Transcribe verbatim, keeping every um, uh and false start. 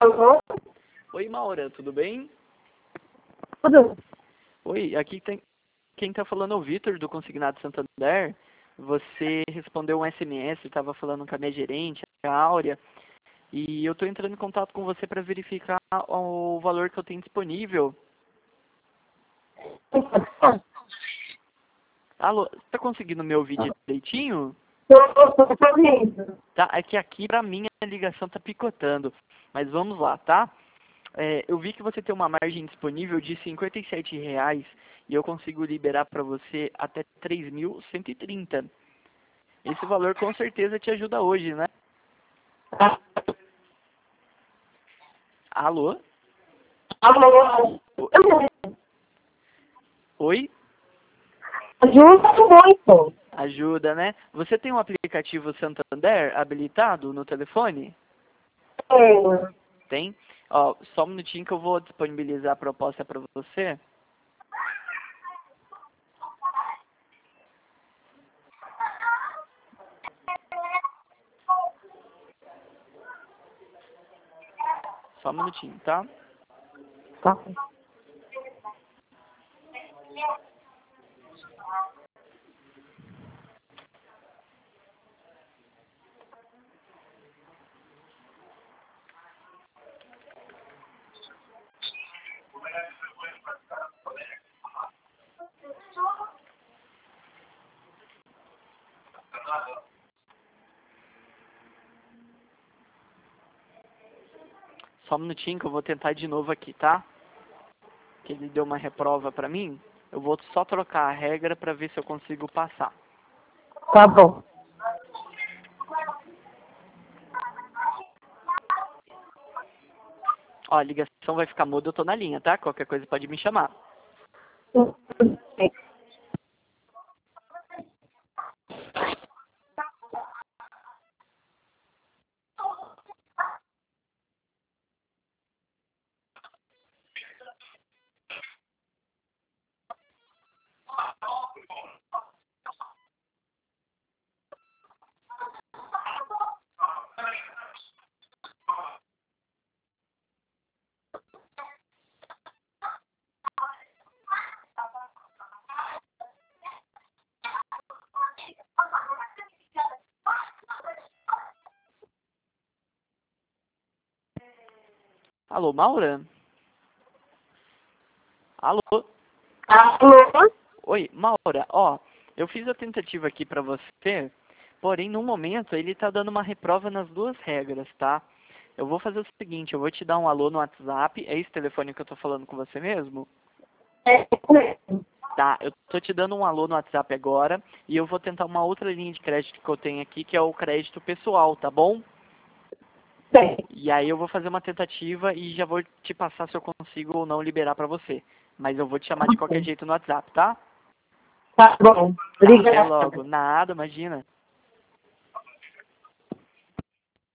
Alô? Oi, Maura, tudo bem? Tudo? Oi, aqui tem quem tá falando é o Vitor, do Consignado Santander. Você respondeu um S M S, estava falando com a minha gerente, a Áurea, e eu estou entrando em contato com você para verificar o valor que eu tenho disponível. Alô, você tá conseguindo me ouvir direitinho? Estou ouvindo. Tá, é que aqui pra mim a ligação tá picotando, mas vamos lá, tá? É, eu vi que você tem uma margem disponível de cinquenta e sete reais e eu consigo liberar para você até três mil cento e trinta. Esse valor com certeza te ajuda hoje, né? Alô? Alô? Oi? Ajuda muito. Ajuda, né? Você tem um aplicativo Santander habilitado no telefone? Tenho. Tem? Ó, só um minutinho que eu vou disponibilizar a proposta para você. Só um minutinho, tá? Tá. Só um minutinho que eu vou tentar de novo aqui, tá? Que ele deu uma reprova pra mim. Eu vou só trocar a regra pra ver se eu consigo passar. Tá bom. Ó, a ligação vai ficar muda, eu tô na linha, tá? Qualquer coisa pode me chamar. Alô, Maura? Alô? Alô? Oi, Maura, ó, eu fiz a tentativa aqui pra você, porém, no momento, ele tá dando uma reprova nas duas regras, tá? Eu vou fazer o seguinte, eu vou te dar um alô no WhatsApp, é esse telefone que eu tô falando com você mesmo? É, Tá, eu tô te dando um alô no WhatsApp agora, e eu vou tentar uma outra linha de crédito que eu tenho aqui, que é o crédito pessoal, tá bom? bem. E aí eu vou fazer uma tentativa e já vou te passar se eu consigo ou não liberar pra você. Mas eu vou te chamar de qualquer jeito no WhatsApp, tá? Tá bom. Tá, até Obrigada. logo. Nada, imagina.